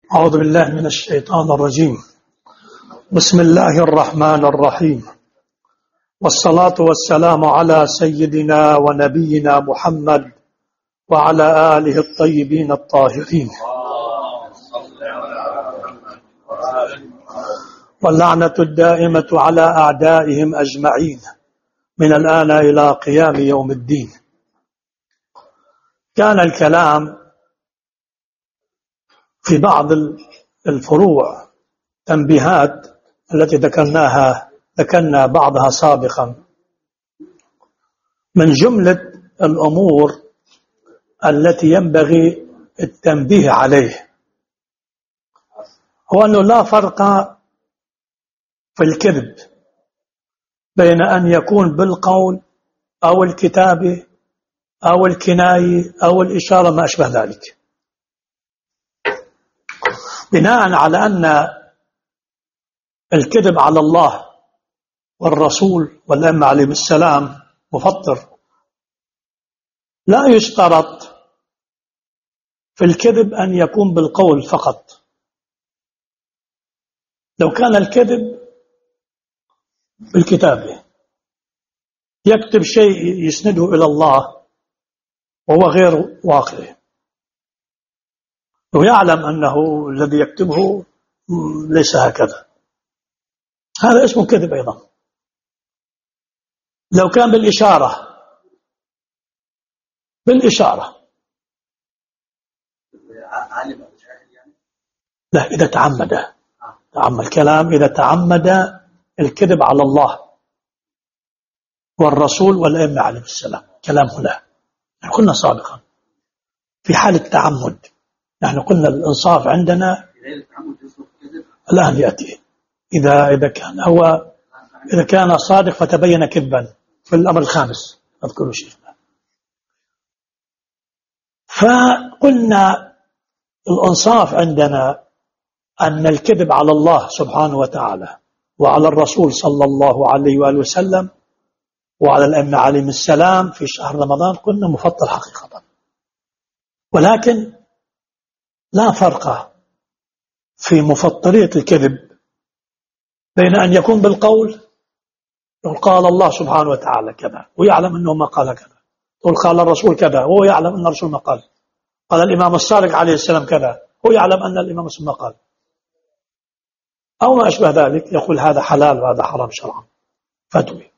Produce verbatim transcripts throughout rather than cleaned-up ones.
أعوذ بالله من الشيطان الرجيم. بسم الله الرحمن الرحيم، والصلاة والسلام على سيدنا ونبينا محمد وعلى آله الطيبين الطاهرين، واللعنة الدائمة على أعدائهم أجمعين من الآن إلى قيام يوم الدين. كان الكلام في بعض الفروع تنبيهات التي ذكرناها ذكرنا بعضها سابقا. من جملة الأمور التي ينبغي التنبيه عليه هو أنه لا فرق في الكذب بين أن يكون بالقول أو الكتابة أو الكناية أو الإشارة ما أشبه ذلك، بناء على أن الكذب على الله والرسول والأئمة عليهم السلام مفطر. لا يشترط في الكذب أن يكون بالقول فقط. لو كان الكذب بالكتابة، يكتب شيء يسنده إلى الله وهو غير واقعي، ويعلم أنه الذي يكتبه ليس هكذا، هذا اسمه كذب أيضا. لو كان بالإشارة بالإشارة لا، إذا تعمد تعمد كلام إذا تعمد الكذب على الله والرسول والأئمة عليهم السلام كلامه لا. نحن قلنا سابقا في حال التعمد، نحن قلنا الإنصاف عندنا الآن يأتي إذا إذا كان هو إذا كان صادق فتبين كذبا في الأمر الخامس أذكر شيء. فقلنا الإنصاف عندنا أن الكذب على الله سبحانه وتعالى وعلى الرسول صلى الله عليه وآله وسلم وعلى الأئمة عليهم السلام في شهر رمضان قلنا مفطر حقيقة، ولكن لا فرق في مفطرية الكذب بين أن يكون بالقول، يقول قال الله سبحانه وتعالى كذا ويعلم أنه ما قال كذا، يقول قال الرسول كذا وهو يعلم أن الرسول ما قال، قال الإمام الصادق عليه السلام كذا هو يعلم أن الإمام الصادق ما قال، أو ما أشبه ذلك، يقول هذا حلال وهذا حرام شرعا فتوي.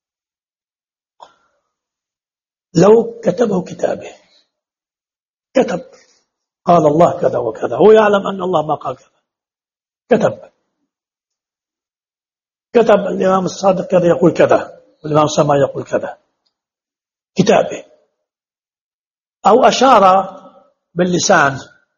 لو كتبه كتابه، كتب قال الله كذا وكذا، هو يعلم أن الله ما قال كذا، كتب كتب الإمام الصادق كذا يقول كذا والإمام الصادق يقول كذا، كتابه. أو أشار باللسان،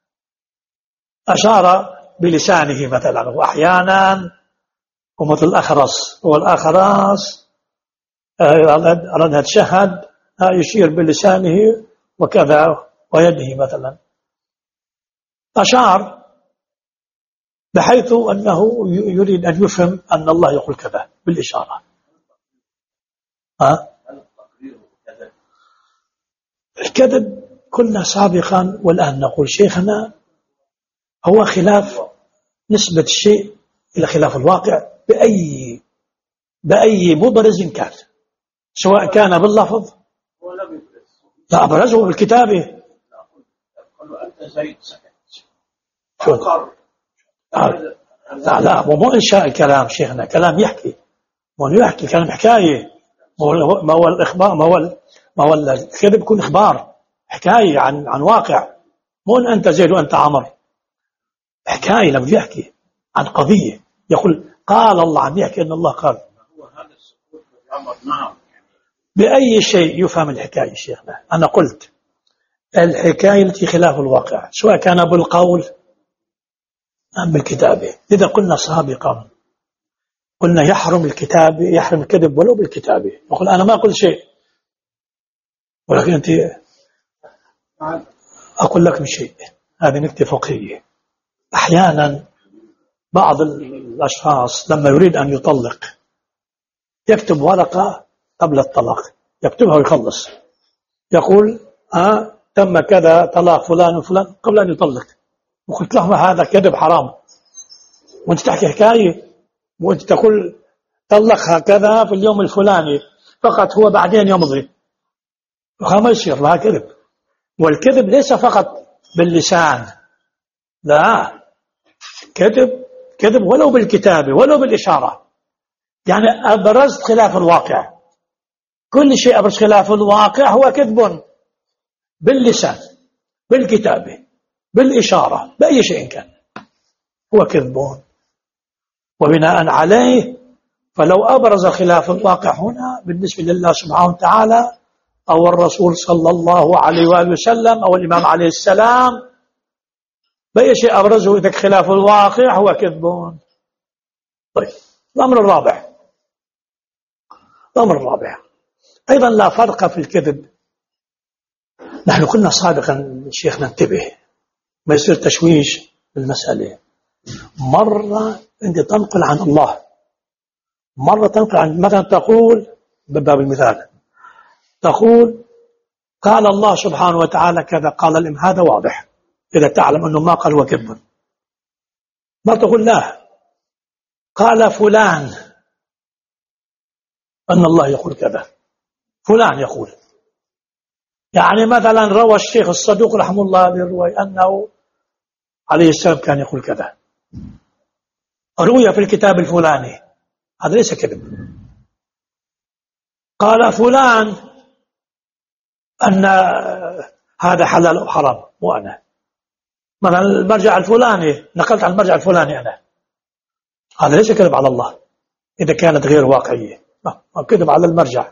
أشار بلسانه مثلا، وأحيانا ومثل الأخرس، والأخرس أردها تشهد يشير بلسانه وكذا ويده مثلا، أشار بحيث أنه يريد أن يفهم أن الله يقول كذا بالإشارة. ها؟ الكذب كنا سابقا والآن نقول شيخنا هو خلاف نسبة الشيء إلى خلاف الواقع بأي بأي مبرز كان، سواء كان باللفظ لا أبرزه بالكتابة. لا لا مو إنشاء الكلام شيخنا، كلام يحكي، مو يحكي كلام حكاية، ما هو الإخبار، ما هو ما هو الكذب يكون إخبار حكاية عن عن واقع، مو أن أنت زيد وأنت عمر، حكاية لما يحكي عن قضية يقول قال الله، عم يحكي أن الله قال. بأي شيء يفهم الحكاية شيخنا؟ أنا قلت الحكاية التي خلاف الواقع سواء كان بالقول أم بالكتابة. إذا قلنا سابقا قلنا يحرم الكتابة، يحرم الكذب ولو بالكتابة، يقول أنا ما قلت شيء، ولكن أنت أقول لك بشيء. هذه نكتة فقهية. أحيانا بعض الأشخاص لما يريد أن يطلق يكتب ورقة قبل الطلاق، يكتبها ويخلص، يقول ها تم كذا طلاق فلان وفلان قبل أن يطلق، وقلت لهم هذا كذب حرام، وانت تحكي حكاية وانت تقول طلق هكذا في اليوم الفلاني فقط، هو بعدين يمضي، ما يصير، لها كذب. والكذب ليس فقط باللسان، لا، كذب كذب ولو بالكتابة ولو بالإشارة، يعني أبرزت خلاف الواقع، كل شيء أبرز خلاف الواقع هو كذب، باللسان، بالكتابة، بالإشارة، بأي شيء كان هو كذب. وبناء عليه فلو أبرز خلاف الواقع هنا بالنسبة لله سبحانه وتعالى أو الرسول صلى الله عليه وآله وسلم أو الإمام عليه السلام، بأي شيء أبرزه إذا خلاف الواقع هو كذب. طيب، الأمر الرابع الأمر الرابع أيضا لا فرق في الكذب. نحن قلنا سابقا شيخنا انتبه ما يصير تشويش بالمسألة. مرة أنت تنقل عن الله، مرة تنقل عن، مثلا تقول بباب المثال تقول قال الله سبحانه وتعالى كذا، قال الإمام، هذا واضح إذا تعلم أنه ما قال هو كذب. ما تقول لا، قال فلان أن الله يقول كذا، فلان يقول، يعني مثلا روى الشيخ الصدوق رحمه الله بالرواية أنه عليه السلام كان يقول كذا، روي في الكتاب الفلاني، هذا ليس كذب. قال فلان أن هذا حلال أو حرام، وأنا مثلا المرجع الفلاني نقلت عن المرجع الفلاني أنا، هذا ليس كذب على الله إذا كانت غير واقعية، ما كذب على المرجع.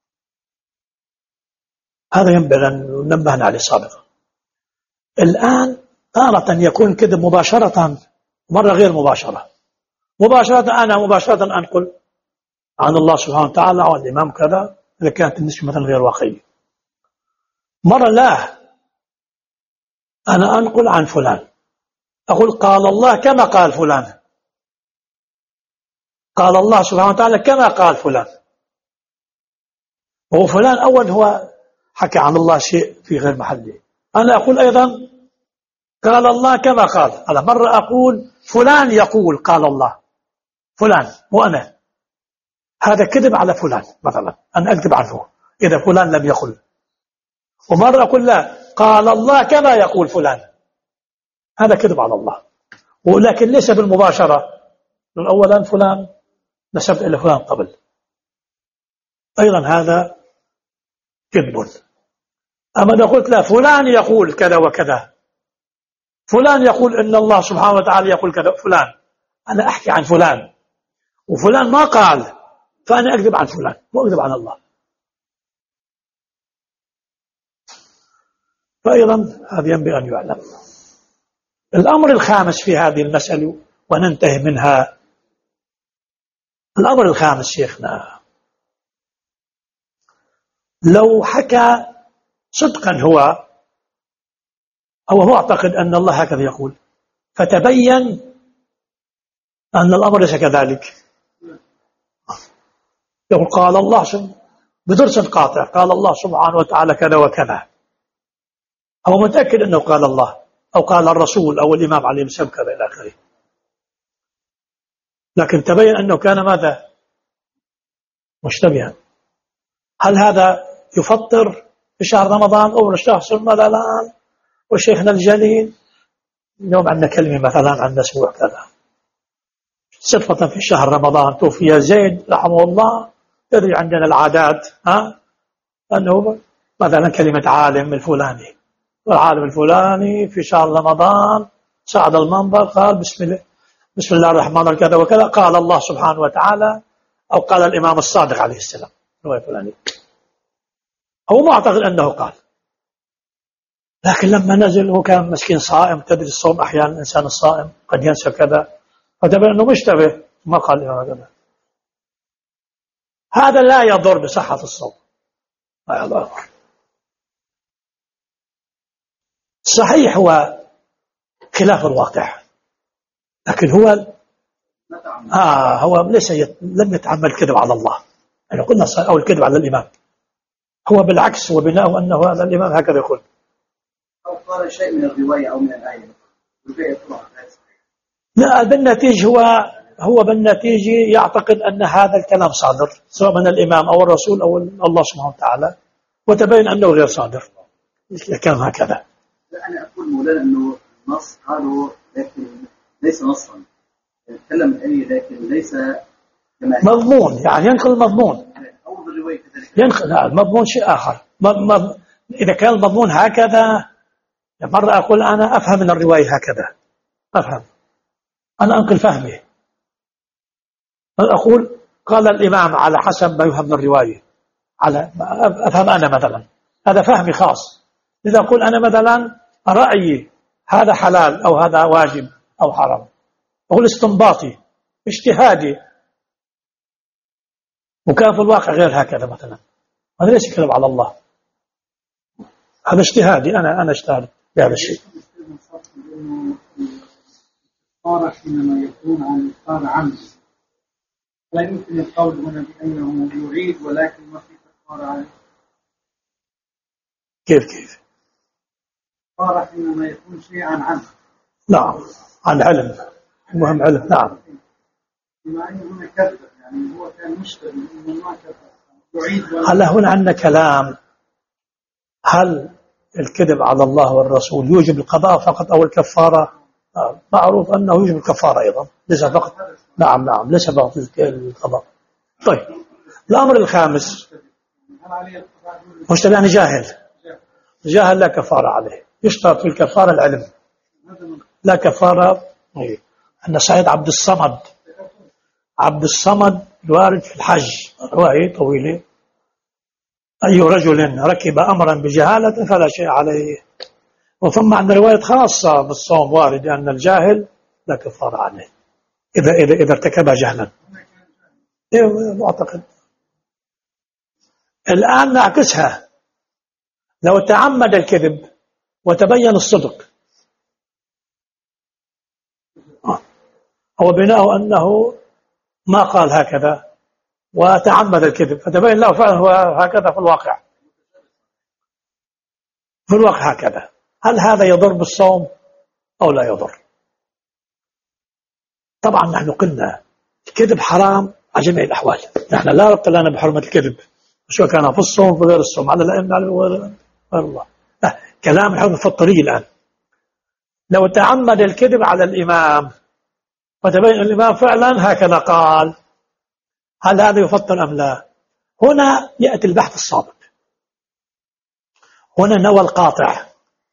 هذا ينبغي أن ننبهنا عليه سابقا. الآن تارة يكون كذب مباشرة ومرة غير مباشرة. مباشرة أنا مباشرة أنقل عن الله سبحانه وتعالى عن الإمام كذا إذا كانت النسبة مثلا غير واقعية. مرة لا، أنا أنقل عن فلان، أقول قال الله كما قال فلان، قال الله سبحانه وتعالى كما قال فلان، وهو فلان أول هو حكى عن الله شيء في غير محله. أنا أقول أيضا قال الله كما قال، على مرة أقول فلان يقول قال الله فلان وأنا، هذا كذب على فلان مثلا، أنا أكذب عنه إذا فلان لم يقل. ومرة أقول لا، قال الله كما يقول فلان، هذا كذب على الله، ولكن ليس بالمباشرة. أولا فلان نسبت إلى فلان قبل، أيضا هذا كذب. أما إذا قلت لا، فلان يقول كذا وكذا، فلان يقول إن الله سبحانه وتعالى يقول كذا، فلان، أنا أحكي عن فلان وفلان ما قال، فأنا أكذب عن فلان وأكذب عن الله. فأيضا هذا ينبغي أن يعلم. الأمر الخامس في هذه المسألة وننتهي منها، الأمر الخامس شيخنا، لو حكى صدقا هو أو هو أعتقد أن الله هكذا يقول، فتبين أن الأمر ليس كذلك، يقول قال الله بدرس قاطع، قال الله سبحانه وتعالى كذا وكذا، هو متأكد أنه قال الله أو قال الرسول أو الإمام عليه السلام كذا إلى آخره، لكن تبين أنه كان ماذا؟ مشتبها. هل هذا يفطر في شهر رمضان أو الشهر ماذا الآن؟ وشيخنا الجليل اليوم عندنا كلمة مثلا عن أسبوع كذا، صدفة في شهر رمضان توفي زيد رحمه الله، تدري عندنا العادات ها أنه مثلا كلمة عالم الفلاني، والعالم الفلاني في شهر رمضان صعد المنبر قال بسم الله بسم الله الرحمن الرحيم كذا وكذا، قال الله سبحانه وتعالى أو قال الإمام الصادق عليه السلام الفلاني، هو ما أعتقد أنه قال، لكن لما نزل هو كان مسكين صائم، تدري الصوم أحيانا الإنسان الصائم قد ينسى كذا، فتبين أنه مشتبه ما قال الإمام كذا. هذا لا يضر بصحة الصوم، لا يضر. صحيح هو خلاف الواقع، لكن هو آه هو ليس يت... لم يتعمل كذب على الله، يعني قلنا أو الكذب على الإمام، هو بالعكس هو بناءه أنه هذا الإمام هكذا يقول، أو قال شيء من الرواية أو من الآية. لا، بالنتيجة هو هو بالنتيجة يعتقد أن هذا الكلام صادر سواء من الإمام أو الرسول أو الله سبحانه وتعالى، وتبين أنه غير صادر. كان هكذا. لا، أنا أقول مولانا أنه النص قالوا لكن ليس نصا، يتكلم الآية لكن ليس مضمون، يعني ينقل المضمون. أو بالرواية كذلك ينقل المضمون شيء آخر. مض... إذا كان المضمون هكذا، مرة أقول أنا أفهم من الرواية هكذا، أفهم، أنا أنقل فهمي، أقول قال الإمام على حسب ما يفهم من الرواية، على أفهم أنا مثلا، هذا فهمي خاص. إذا أقول أنا مثلا رأيي هذا حلال أو هذا واجب أو حرام، أقول استنباطي اجتهادي، وكان في الواقع غير هكذا مثلا، هذا ليس كلام على الله، هذا اجتهادي، أنا أنا اجتهد بهذا الشيء. الكفارة حينما يكون عن إفطار عمد لا يمكن القول هنا بأنه يعيد ولكن ما في كفارة عليه. كيف كيف؟ الكفارة حينما يكون شيء عن عمد. نعم، عن علم، مهم علم. نعم. بما أنه هنا كذب، يعني هو كان مشتبه إنه ما كذب يعيد. هلا هنا عندنا كلام، هل الكذب على الله والرسول يوجب القضاء فقط أو الكفارة؟ معروف أنه يوجب الكفارة أيضا، ليس فقط. نعم نعم، ليس فقط القضاء. طيب، الأمر الخامس، مشتبه يعني جاهل، جاهل لا كفارة عليه، يشترط في الكفارة العلم، لا كفارة. أن سعيد عبد الصمد عبد الصمد الوارد في الحج، رواية طويلة، أي رجل ركب أمرا بجهالة فلا شيء عليه. وثم عند رواية خاصة بالصوم وارد أن الجاهل لا كفارة عليه إذا إذا إذا ارتكبها جهلا. إيه أعتقد. الآن نعكسها، لو تعمد الكذب وتبين الصدق، هو بناء أنه ما قال هكذا وتعمد الكذب فتبين له فعلا هو هكذا في الواقع، في الواقع هكذا، هل هذا يضر بالصوم أو لا يضر؟ طبعا نحن قلنا الكذب حرام على جميع الأحوال، نحن لا ربط لنا بحرمة الكذب، سواء كان في الصوم في غير الصوم، على الأئمة غير الله. لا. كلام الحكم في الطريق الآن، لو تعمد الكذب على الإمام فتبين الإمام فعلا هكذا قال، هل هذا يفطر أم لا؟ هنا يأتي البحث السابق، هنا نوى القاطع،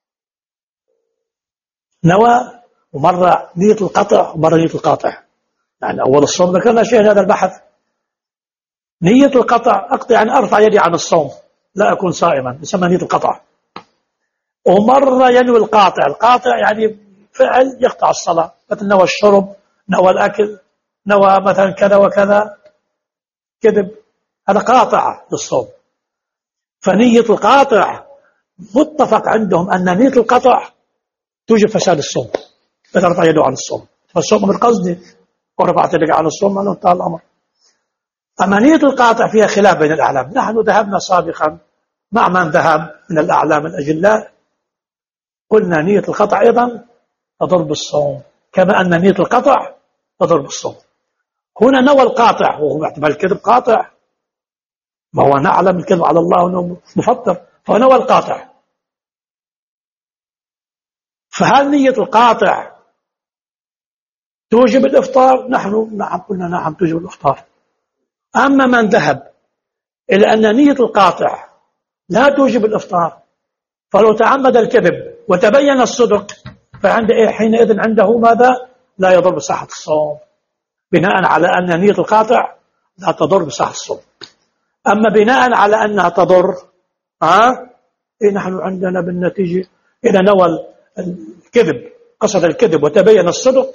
نوى، ومرة نية القطع ومرة نية القاطع، يعني أول الصوم ذكرنا شيء هذا البحث، نية القطع أقطع يعني أرفع يدي عن الصوم لا أكون صائما، يسمى نية القطع. ومرة ينوي القاطع، القاطع يعني فعل يقطع الصلاة، مثل نوى الشرب، نوى الأكل، نوى مثلا كذا وكذا، كذب، هذا قاطع للصوم. فنية القاطع متفق عندهم أن نية القطع توجب فساد الصوم، إذا رفع يده عن الصوم، فالصوم بالقصد ورفعت يدك عن الصوم أنه انتهى الأمر. أما نية القاطع فيها خلاف بين الأعلام، نحن ذهبنا سابقا مع من ذهب من الأعلام الأجلاء، قلنا نية القطع أيضا تضر بالصوم كما أن نية القطع تضر بالصوم. هنا نوى القاطع، وهو اعتبر الكذب قاطع، ما هو نعلم الكذب على الله أنه مفطر، فنوى القاطع. فهل نية القاطع توجب الإفطار؟ نحن نعم قلنا نعم توجب الإفطار. أما من ذهب إلى أن نية القاطع لا توجب الإفطار، فلو تعمد الكذب وتبين الصدق فعند حينئذ عنده ماذا؟ لا يضر بصحة الصوم، بناء على أن نية القاطع لا تضر بصحة الصوم. أما بناء على أنها تضر، ها إيه نحن عندنا بالنتيجة إذا نوى الكذب، قصد الكذب وتبين الصدق،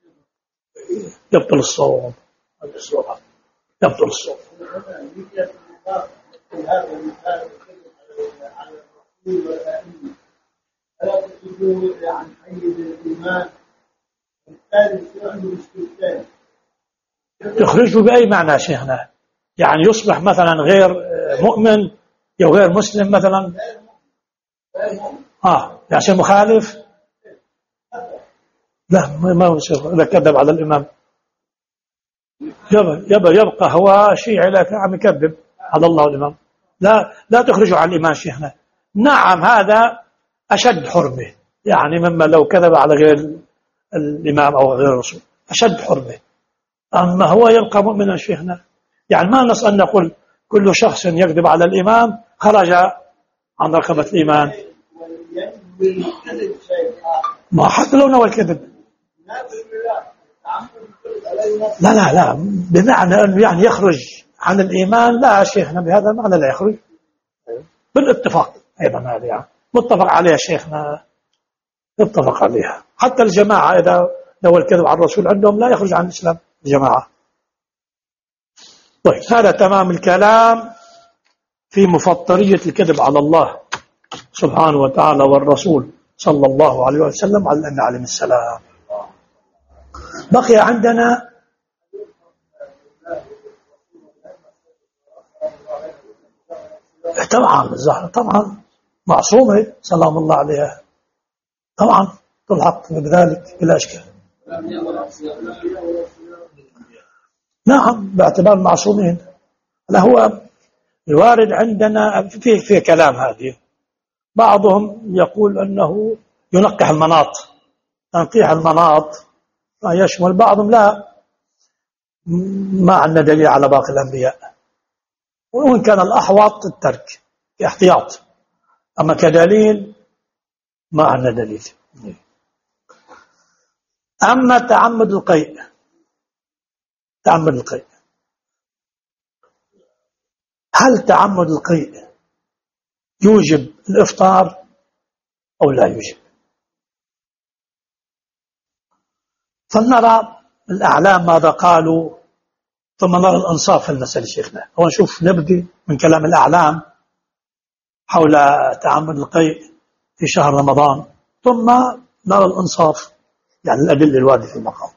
يبطل الصوم، يبطل الصوم. تخرجه بأي معنى شيخنا؟ يعني يصبح مثلا غير مؤمن أو غير مسلم مثلا، آه يعني مخالف، لا ما يصير إذا كذب على الإمام يبقى, يبقى, يبقى هو شيعي لكن عم يكذب على الله والإمام. لا لا تخرجوا عن الإيمان شيخنا. نعم هذا أشد حرمة، يعني مما لو كذب على غير الإمام أو غير الرسول أشد حرمة. أما هو يبقى مؤمنا شيخنا، يعني ما نص أن نقول كل شخص يكذب على الإمام خرج عن رقبة الإيمان. ما حتى لو نوى الكذب لا لا لا بمعنى أنه يعني يخرج عن الإيمان لا شيخنا، بهذا المعنى لا يخرج بالاتفاق أيضا. هذا يعني متفق عليها شيخنا، اتفق عليها. حتى الجماعة إذا نوى الكذب على الرسول عندهم لا يخرج عن الإسلام الجماعة. طيب هذا تمام الكلام في مفطرية الكذب على الله سبحانه وتعالى والرسول صلى الله عليه وسلم على النبي عليه السلام. بقي عندنا طبعا الزهرة طبعا معصومة سلام الله عليها، طبعا تلحق بذلك بلا إشكال. نعم باعتبار المعصومين. لا هو الوارد عندنا في في كلام هذه، بعضهم يقول أنه ينقح المناط، تنقيح المناط يشمل، بعضهم لا ما عندنا دليل على باقي الأنبياء، وإن كان الأحوط الترك كاحتياط، أما كدليل ما عندنا دليل. أما تعمد القيء، تعمد القيء، هل تعمد القيء يوجب الإفطار أو لا يوجب؟ فلنرى الأعلام ماذا قالوا ثم نرى الأنصاف في المسألة شيخنا. هو نشوف نبدأ من كلام الأعلام حول تعمد القيء في شهر رمضان، ثم نرى الأنصاف يعني الأدلة الواردة في المقام.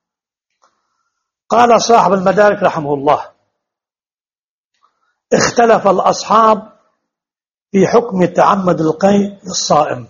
قال صاحب المدارك رحمه الله: اختلف الأصحاب في حكم تعمد القيء للصائم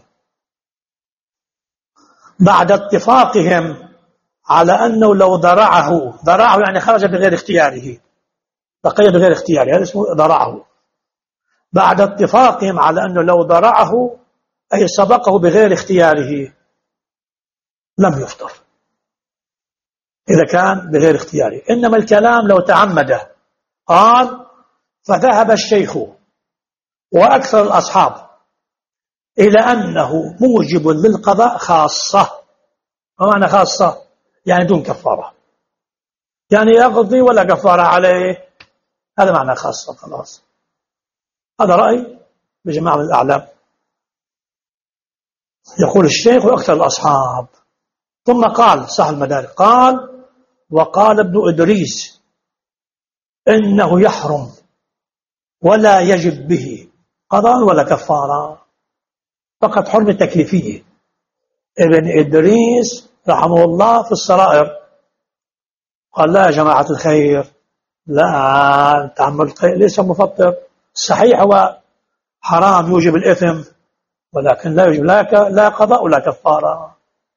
بعد اتفاقهم على أنه لو ضرعه، ضرعه يعني خرج بغير اختياره، بقي بغير اختياره، هذا اسمه ضرعه. بعد اتفاقهم على أنه لو ضرعه أي سبقه بغير اختياره لم يفطر إذا كان بغير اختياره. إنما الكلام لو تعمده. قال: فذهب الشيخ وأكثر الأصحاب إلى أنه موجب للقضاء خاصة. ما معنى خاصة؟ يعني دون كفارة، يعني يقضي ولا كفارة عليه، هذا معنى خاصة. خلاص هذا رأي بجماعة من الأعلام، يقول الشيخ وأكثر الأصحاب. ثم قال صاحب المدارك، قال: وقال ابن إدريس إنه يحرم ولا يجب به قضاء ولا كفارة، فقط حرمة تكليفية. ابن إدريس رحمه الله في السرائر قال: لا يا جماعة الخير، لا، تعمد القيء ليس مفطر، صحيح هو حرام يوجب الإثم، ولكن لا يوجب لا قضاء ولا كفارة.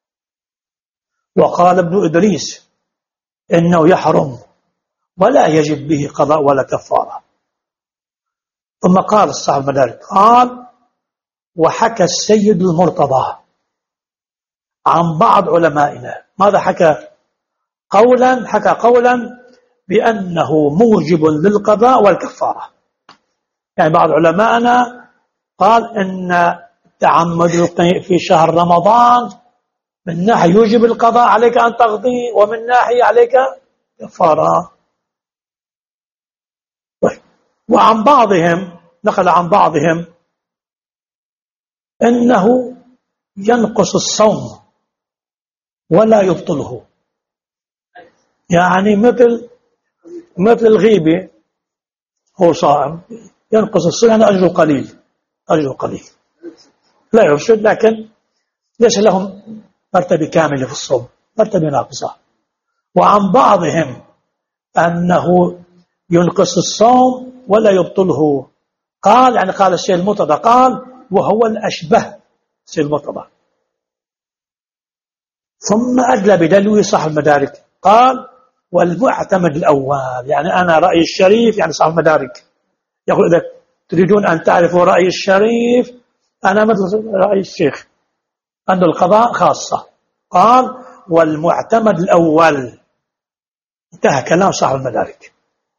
وقال ابن إدريس إنه يحرم ولا يجب به قضاء ولا كفارة. ثم قال صاحب المدارك، قال: وحكى السيد المرتضى عن بعض علمائنا. ماذا حكى؟ قولا، حكى قولا بأنه موجب للقضاء والكفارة. يعني بعض علمائنا قال إن تعمد القيء في شهر رمضان من ناحية يوجب القضاء عليك أن تقضي، ومن ناحية عليك كفارة. طيب. وعن بعضهم، نقل عن بعضهم إنه ينقص الصوم ولا يبطله، يعني مثل مثل الغيبة، هو صائم ينقص الصوم يعني أجره قليل، أجره قليل لا يرشد، لكن ليس لهم مرتبة كاملة في الصوم، مرتبة ناقصة. وعن بعضهم أنه ينقص الصوم ولا يبطله. قال يعني قال الشيخ المرتضى، قال وهو الأشبه الشيخ المرتضى. ثم أدلى بدلوه صاحب المدارك قال والمعتمد الأول، يعني أنا رأي الشريف يعني صاحب المدارك يقول إذا تريدون أن تعرفوا رأي الشريف أنا مثل رأي الشيخ أن القضاء خاصة. قال والمعتمد الأول، انتهى كلام صاحب المدارك.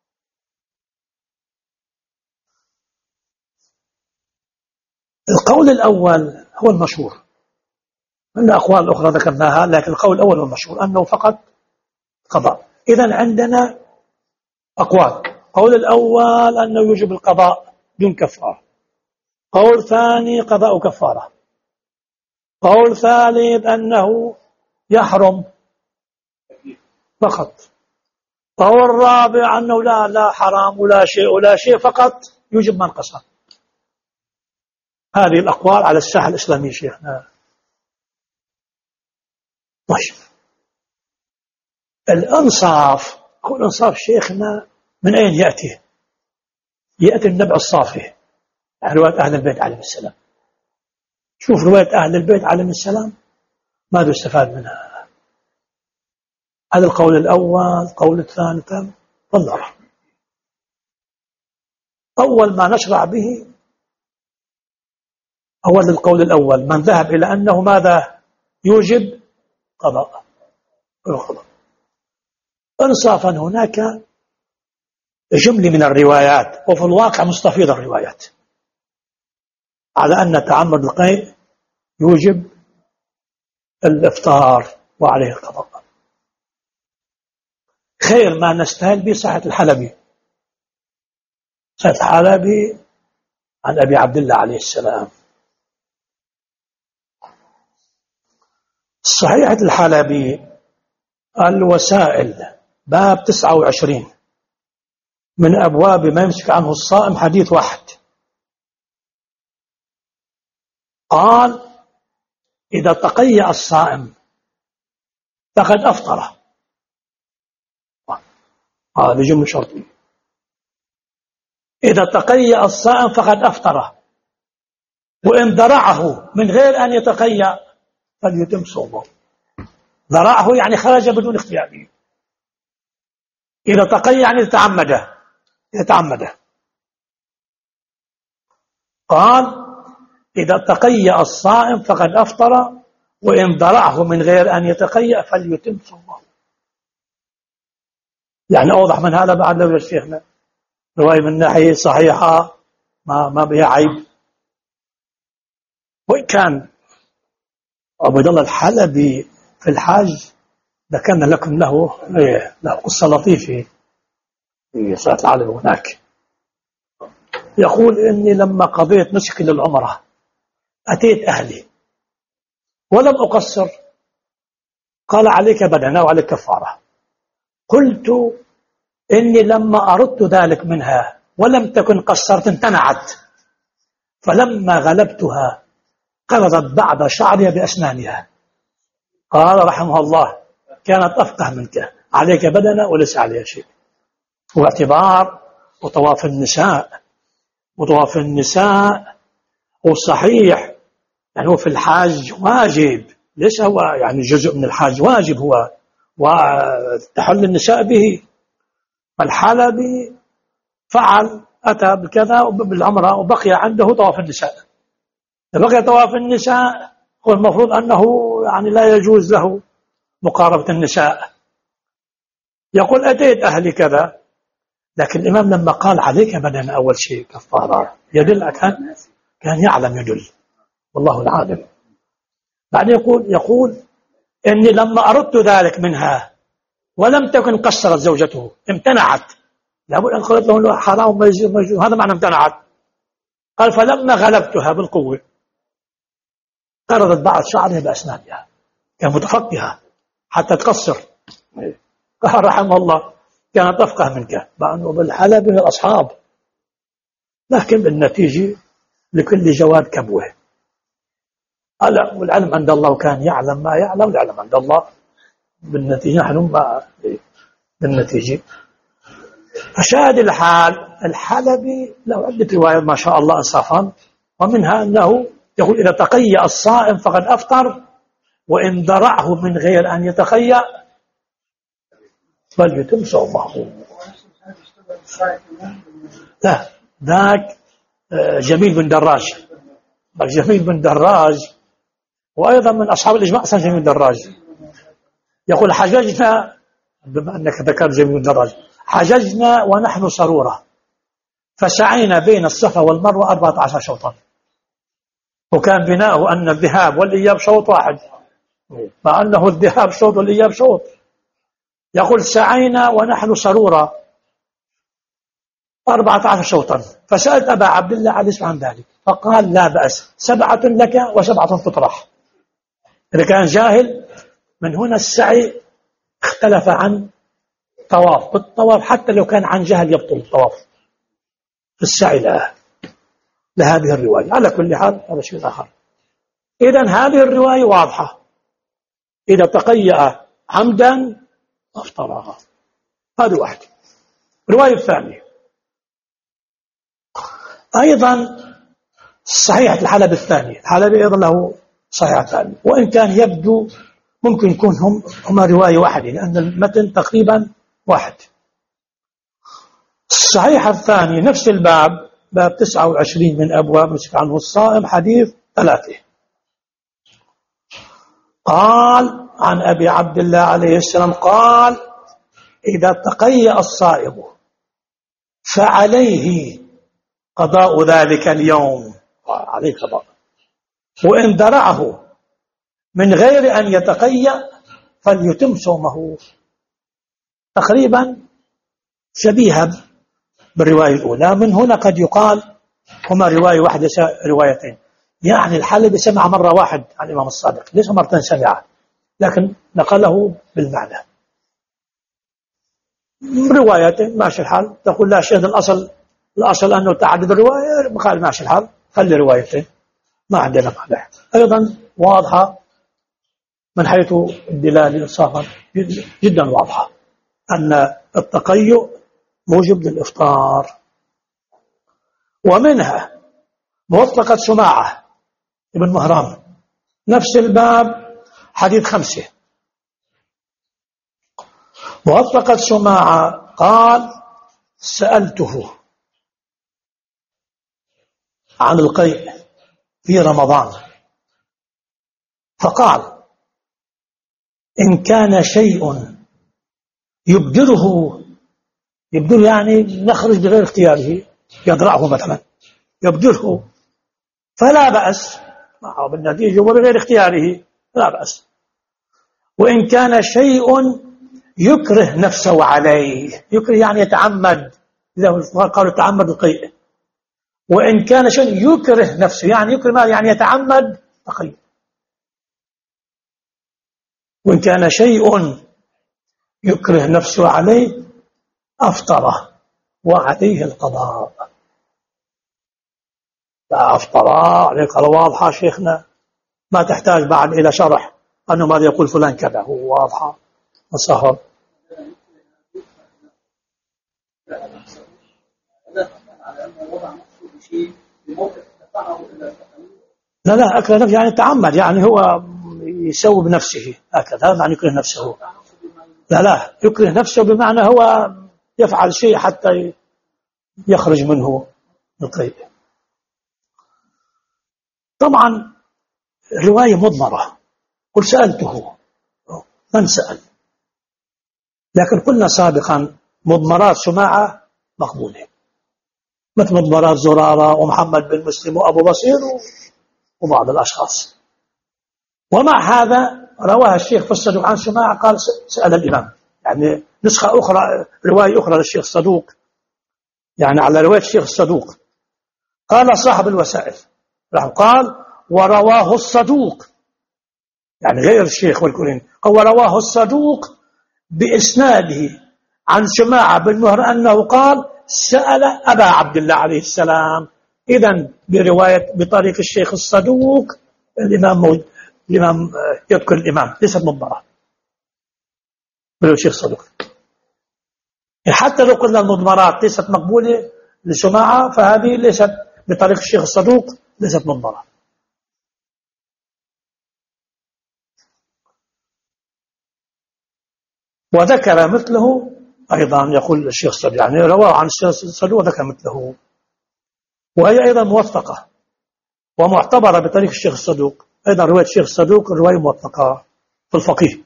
القول الأول هو المشهور، من أقوال أخرى ذكرناها، لكن القول الأول هو المشهور أنه فقط قضاء. إذن عندنا أقوال، قول الأول أنه يجب القضاء دون كفارة، قول ثاني قضاء كفارة، قول ثالث أنه يحرم فقط، قول رابع أنه لا لا حرام ولا شيء ولا شيء فقط يجب منقصة. هذه الأقوال على الساحة الإسلامية شيخنا. طيب الإنصاف، هو الإنصاف شيخنا من أين يأتي؟ يأتي النبع الصافي، رواية أهل البيت عليهم السلام. شوف رواية أهل البيت عليهم السلام ماذا استفاد منها؟ هذا القول الأول، القول الثاني تم فالله. أول ما نشرع به أول القول الأول من ذهب إلى أنه ماذا يوجب قضاء القضاء. انصافا هناك جملة من الروايات وفي الواقع مستفيض الروايات على أن تعمد القيء يوجب الإفطار وعليه القضاء. خير ما نستهل به صحة الحلبي، صحة الحلبي عن أبي عبد الله عليه السلام. صحيحة الحلبي الوسائل باب تسعة وعشرين من أبواب ما يمسك عنه الصائم حديث واحد. قال إذا تقيأ الصائم فقد أفطر، هذه جملة شرطية، إذا تقيأ الصائم فقد أفطر، وإن ذرعه من غير أن يتقيأ فليتم صومه. ذرعه يعني خرج بدون اختياره، إذا تقيأ يعني يتعمده يتعمده. قال إذا تقيأ الصائم فقد أفطر، وإن ذرعه من غير أن يتقيأ فليتم صومه. يعني أوضح من هذا بعد لو شيخنا رواية من ناحية صحيحة ما ما بها عيب. وإن كان أبو عبد الله الحلبي في الحاج ذكرنا لكم له له قصة لطيفة في صلاة العلم هناك. يقول إني لما قضيت نسكي للعمرة أتيت أهلي ولم أقصر، قال عليك بدنة وعليك كفارة. قلت إني لما أردت ذلك منها ولم تكن قصرت امتنعت، فلما غلبتها قرضت بعض شعرها بأسنانها. قال رحمه الله كانت أفقه منك، عليك بدنة وليس عليها شيء. واعتبار وطواف النساء وطواف النساء والصحيح يعني هو في الحاج واجب، ليس هو يعني جزء من الحاج، واجب هو وتحل النساء به. فالحلبي فعل أتى بكذا بالعمرة وبقي عنده طواف النساء. بقي طواف النساء هو المفروض أنه يعني لا يجوز له مقاربة النساء. يقول أتيت أهلي كذا، لكن الإمام لما قال عليك بدن أول شيء كفارة يدل كان كان يعلم يدل والله العالم. بعدين يقول يقول إني لما أردت ذلك منها ولم تكن قصرت زوجته امتنعت، لابد أن قلت له حرام ما يجوز، هذا معنى امتنعت. قال فلما غلبتها بالقوة قرضت بعض شعرها بأسنانها، كان متفقها حتى تقصر. قال رحمه الله كانت أفقه منك، مع أنه بالحلبي من الأصحاب، لكن بالنتيجة لكل جواد كبوه. والعلم عند الله، كان يعلم ما يعلم، العلم عند الله. بالنتيجة نحن ما بالنتيجة. فشاهد الحال الحلبي له عدة روايات ما شاء الله إنصافا، ومنها أنه يقول إذا تقيأ الصائم فقد أفطر، وإن درعه من غير أن يتخيأ فليتم صومه. لا، ذاك جميل بن دراج، جميل بن دراج وأيضا من أصحاب الإجماع أصلا جميل بن دراج يقول حججنا، بما أنك ذكرت جميل بن دراج، حججنا ونحن صرورة فسعينا بين الصفا والمروة أربعة عشر شوطا، وكان بناؤه أن الذهاب والإياب شوط واحد، مع أنه الذهاب شوط والإياب شوط. يقول سعينا ونحن صرورة أربعة عشر شوطا، فسألت أبا عبد الله عليه السلام عن ذلك فقال لا بأس، سبعة لك وسبعة تطرح. إذا كان جاهل من هنا السعي اختلف عن طواف، بالطواف حتى لو كان عن جهل يبطل الطواف في السعي لا لهذه الرواية. على كل حال هذا شيء آخر. إذن هذه الرواية واضحة، إذا تقيأ عمدا أفطرها. هذه واحدة. الرواية الثانية أيضا صحيح الحلب الثاني، الحلب أيضا له صحيح ثاني، وإن كان يبدو ممكن يكون هم هما رواية واحدة لأن المتن تقريبا واحد. الصحيح الثاني نفس الباب، باب تسعة وعشرين من أبواب مسك عنه الصائم، حديث ثلاثة. قال عن أبي عبد الله عليه السلام قال إذا تقيأ الصائم فعليه قضاء ذلك اليوم، عليه قضاء، وإن درعه من غير أن يتقيأ فليتم صومه. تقريبا شبيهة بالرواية الأولى. من هنا قد يقال هما رواية واحدة روايتين، يعني الحلبي سمع مرة واحد عن الإمام الصادق ليس مرتين سمعه، لكن نقله بالمعنى روايتين ماشي الحال. تقول لا شيء الأصل الأصل أنه تعدد الرواية، قال ماشي الحال خلي روايتين ما عندنا مانع. أيضا واضحة من حيث الدلالة إنصافا جدا واضحة أن التقيؤ موجب للإفطار. ومنها موثقة سماعة ابن مهران نفس الباب حديث خمسة. موثقة سماعة قال سألته عن القيء في رمضان فقال إن كان شيء يبدره يبدره يعني نخرج بغير اختياره، يضرعه مثلا يبدره فلا بأس معه بالنتيجة وبغير اختياره لا بأس. وإن كان شيء يكره نفسه عليه، يكره يعني يتعمد، قالوا يتعمد القيء. وإن كان شيء يكره نفسه يعني يكره ما يعني يتعمد تقيء. وإن كان شيء يكره نفسه عليه أفطره وعليه القضاء. لا أفطر عليك على واضحة شيخنا، ما تحتاج بعد إلى شرح أنه ماذا يقول فلان كذا، هو واضحة الصهر. لا لا أكره نفسه يعني تعمد، يعني هو يسوي بنفسه هكذا، هذا معنى يكره نفسه. لا لا يكره نفسه بمعنى هو يفعل شيء حتى يخرج منه القيء. طبعا رواية مضمرة. قل سألته، من سأل؟ لكن قلنا سابقا مضمرات سماعة مقبولة، مثل مضمرات زرارة ومحمد بن مسلم وأبو بصير وبعض الأشخاص. ومع هذا رواها الشيخ في الصدوق عن سماعة قال سأل الإمام، يعني نسخة أخرى رواية أخرى للشيخ الصدوق، يعني على رواية الشيخ الصدوق. قال صاحب الوسائل قال ورواه الصدوق، يعني غير الشيخ والكلين، ورواه الصدوق بإسناده عن سماعة بن مهر أنه قال سأل أبا عبد الله عليه السلام. إذن برواية بطريق الشيخ الصدوق الإمام موجود، الإمام يذكر الإمام ليست مضمرة بالشيخ الصدوق. حتى لو قلنا المضمرات ليست مقبولة لسماعة فهذه ليست بطريق الشيخ الصدوق ليست مضمرة. وذكر مثله أيضا، يقول الشيخ الصدوق، يعني رواه عن الشيخ الصدوق وذكر مثله، وهي أيضا موثقة ومعتبرة بطريق الشيخ الصدوق. أيضا رواية الشيخ الصدوق رواية موثقة في الفقيه.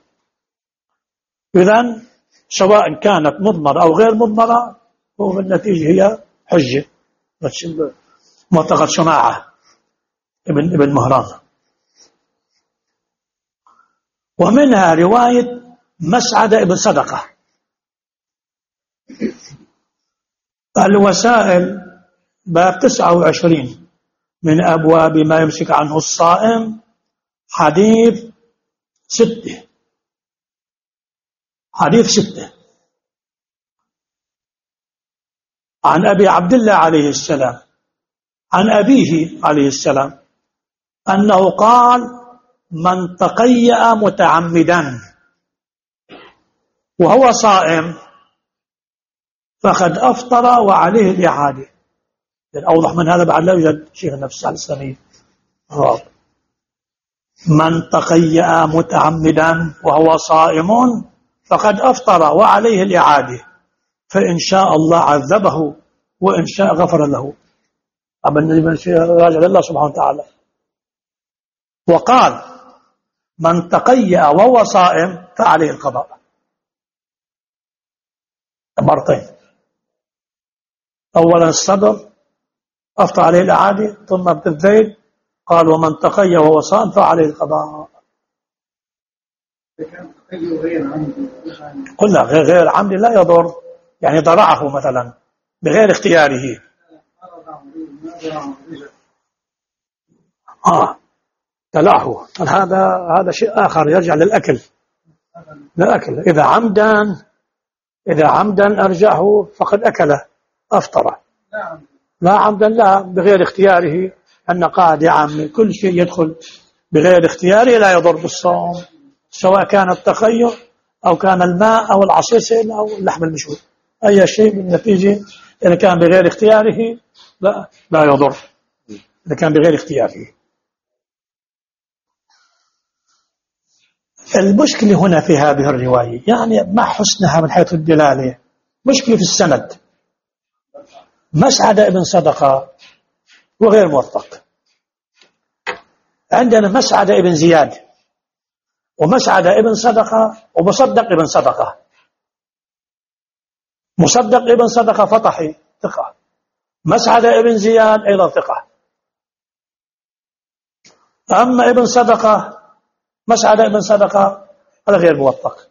إذن سواء كانت مضمرة أو غير مضمرة، والنتيجة هي حجة. معتقد شماعة ابن ابن مهران. ومنها رواية مسعد ابن صدقة. الوسائل باب تسعة وعشرين من أبواب ما يمسك عنه الصائم، حديث ستة حديث ستة عن أبي عبد الله عليه السلام عن أبيه عليه السلام أنه قال: من تقيأ متعمدا وهو صائم فقد أفطر وعليه الإعادة. أوضح من هذا بعد لا يوجد شيخ النفس الإسلامي. من تقيأ متعمدا وهو صائم فقد أفطر وعليه الإعادة، فإن شاء الله عذبه وإن شاء غفر له. أما راجع لله سبحانه وتعالى. وقال: من تقيأ وهو صائم فعليه القضاء. مرتين. أولا الصدر أفطر عليه الإعادة، ثم بالذيل قال: ومن تقيأ وهو صائم فعليه القضاء. قلنا غير عمد لا يضر، يعني ضرعه مثلا بغير اختياره. آه تلاه، هذا هذا شيء آخر يرجع للأكل. للأكل إذا عمدا إذا عمدا أرجعه فقد أكله أفطر. لا عمدا لا، بغير اختياره. أن قاعدة عامة كل شيء يدخل بغير اختياره لا يضر بالصوم، سواء كان التخير أو كان الماء أو العصير أو اللحم المشوي. أي شيء بالنتيجة إذا كان بغير اختياره لا لا يضر، إذا كان بغير اختياره. المشكلة هنا في هذه الرواية، يعني مع حسنها من حيث الدلالة، مشكلة في السند. مسعد ابن صدقة وغير موثق. عندنا مسعد ابن زياد ومسعد ابن صدقة ومصدق ابن صدقة. مصدق ابن صدقة فطحي ثقة، مسعد ابن زياد أيضا ثقة. أما ابن صدقة مسعد ابن صدقة هذا غير موثق،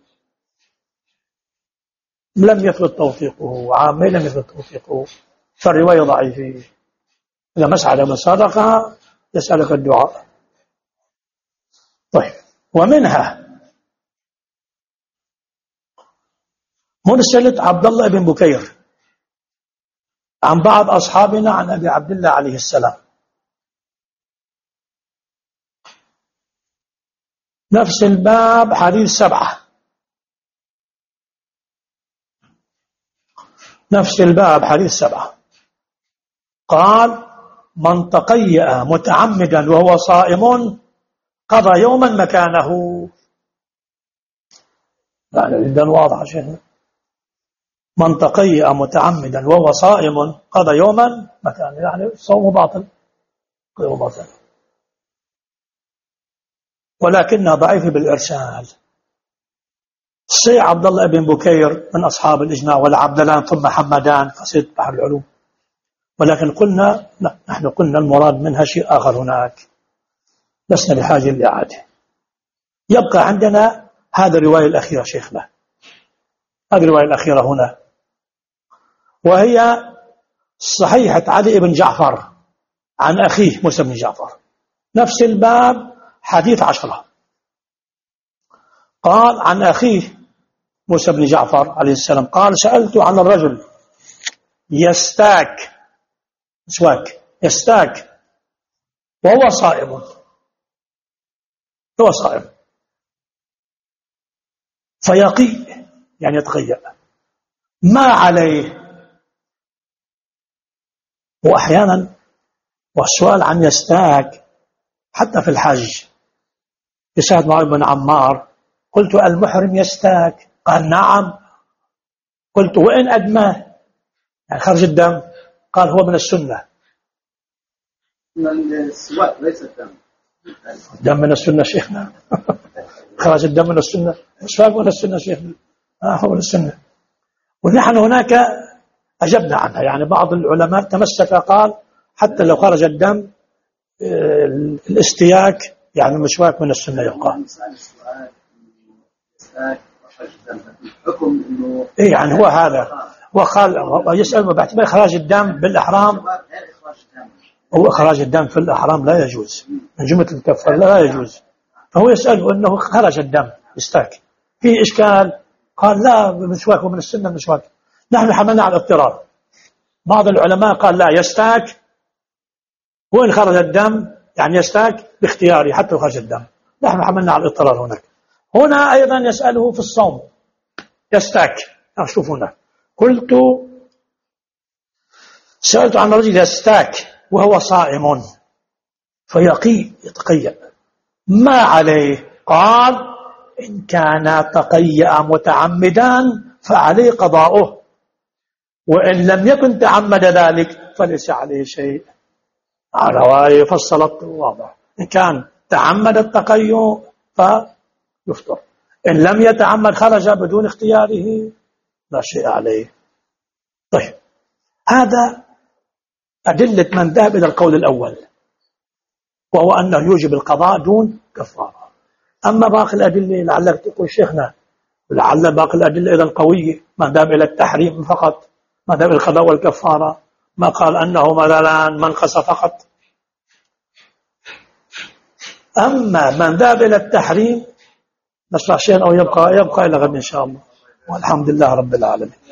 لم يثبت توثيقه، عامل لم يثبت توثيقه، فالرواية ضعيفة. إذا مسعد ابن صدقة يسألك الدعاء. طيب، ومنها مرسلة عبد الله بن بكير عن بعض أصحابنا عن أبي عبد الله عليه السلام. نفس الباب حديث سبعة. نفس الباب حديث سبعة. قال: من تقيأ متعمدا وهو صائم قضى يوما مكانه. يعني جدا واضح شيخنا. من تقيأ متعمدا وهو صائم قضى يوما مكانه، يعني صوم باطل غير باطل، ولكنها ضعيفة بالإرسال. الشيخ عبد الله بن بكير من أصحاب الإجماع والعبدلان ثم حمدان قصيدة بحر العلوم، ولكن قلنا لا، نحن قلنا المراد منها شيء آخر هناك، لسنا بحاجة للإعادة. يبقى عندنا هذا الرواية الأخيرة شيخنا، هذه الرواية الأخيرة هنا، وهي صحيحة علي بن جعفر عن أخيه موسى بن جعفر. نفس الباب حديث عشرة. قال عن أخيه موسى بن جعفر عليه السلام قال: سألت عن الرجل يستاك مسواك يستاك وهو صائم، هو صائم فيقي، يعني يتقيأ، ما عليه. وأحيانا والسؤال عن يستاك حتى في الحج، يسأل معاذ بن عمار: قلت المحرم يستاك؟ قال نعم. قلت وإن أدمى يعني خرج الدم؟ قال هو من السنة. من السواك ليس الدم. الدم من السنة شيخنا. خرج الدم من السنة، السواك من السنة شيخنا. آه هو من السنة. ونحن هناك أجبنا عنها، يعني بعض العلماء تمسك قال حتى لو خرج الدم الاستياك يعني المسواك من السنة يبقى. إيه يعني هو هذا هو خال يسأل باعتبار إخراج الدم بالإحرام. هو إخراج الدم في الإحرام لا يجوز من جملة الكفار لا يجوز. فهو يسأل أنه خرج الدم استاك في إشكال. قال لا مسواك ومن السنة مسواك. نحن حملنا على الاضطرار. بعض العلماء قال لا يستاك وإن خرج الدم يعني يستاك باختياري حتى يخرج الدم. نحن حملنا على الاضطرار هناك. هنا أيضا يسأله في الصوم يستاك. شوف هنا قلت سألت عن رجل يستاك وهو صائم فيقي يتقيأ ما عليه؟ قال إن كان تقيأ متعمدا فعليه قضاؤه، وإن لم يكن تعمد ذلك فليس عليه شيء. رواية فصلت واضح. إن كان تعمد التقيؤ فيفطر، إن لم يتعمد خرج بدون اختياره لا شيء عليه. طيب هذا أدلة من ذهب إلى القول الأول وهو أنه يوجب القضاء دون كفارة. أما باقي الأدلة لعلك تقول شيخنا لعل باقي الأدلة إذا القوية ما ذهب إلى التحريم فقط، ما ذهب إلى القضاء والكفارة، ما قال أنه مثلا منقص فقط. أما من ذهب إلى التحريم نشرح شيئا أو يبقى يبقى إلى غد إن شاء الله، والحمد لله رب العالمين.